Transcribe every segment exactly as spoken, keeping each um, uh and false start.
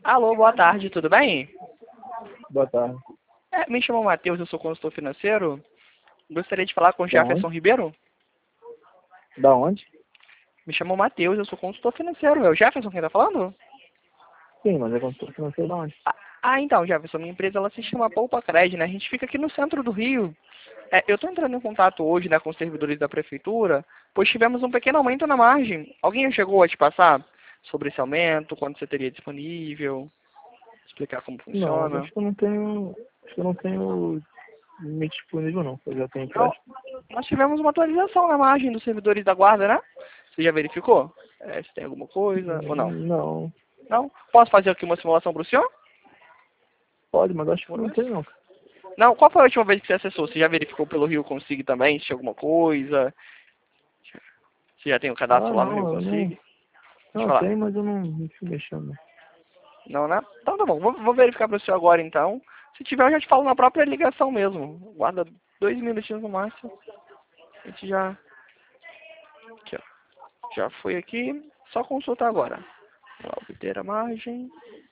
Alô, boa tarde, tudo bem? Boa tarde. É, me chamo Matheus, eu sou consultor financeiro. Gostaria de falar com o Da Jefferson onde? Ribeiro? Da onde? Me chamo Matheus, eu sou consultor financeiro. É o Jefferson quem está falando? Sim, mas é consultor financeiro da onde? Ah, ah, então, Jefferson, minha empresa ela se chama Poupa Cred, né? A gente fica aqui no centro do Rio. É, eu estou entrando em contato hoje, né, com os servidores da prefeitura, pois tivemos um pequeno aumento na margem. Alguém chegou a te passar sobre esse aumento, quando você teria disponível, explicar como Não, funciona? acho que eu não tenho. Acho que eu não tenho limite disponível não. Eu já tenho Não, empréstimo. nós tivemos uma atualização na margem dos servidores da guarda, né? Você já verificou? É, se tem alguma coisa ou não? Hum, Não. Não? Posso fazer aqui uma simulação para o senhor? Pode, mas acho que Uma não vez? tem não. Não, qual foi a última vez que você acessou? Você já verificou pelo Rio Consig também, se tinha alguma coisa? Você já tem o cadastro Ah, lá no Rio não, eu não. Consig? Deixa eu Não, falar. tem, mas eu não, não fico mexendo. Não, né? Então tá bom, vou, vou verificar para o senhor agora então. Se tiver, eu já te falo na própria ligação mesmo. Guarda dois minutinhos no máximo. A gente já... Aqui, ó. Já foi aqui. Só consultar agora. Vamos lá, obter a margem.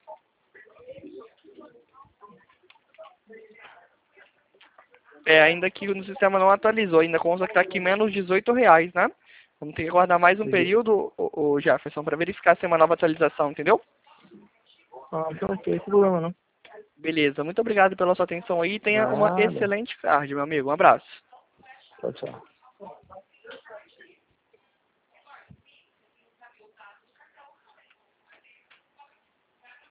É, ainda que no sistema não atualizou, ainda consta que está aqui menos dezoito reais, né? Vamos ter que aguardar mais um Entendi. período, o, o Jefferson, para verificar se é uma nova atualização, entendeu? Ah, então ok, sem problema não. Beleza, muito obrigado pela sua atenção aí. Tenha uma Nada. excelente tarde, meu amigo. Um abraço. Tchau, tchau.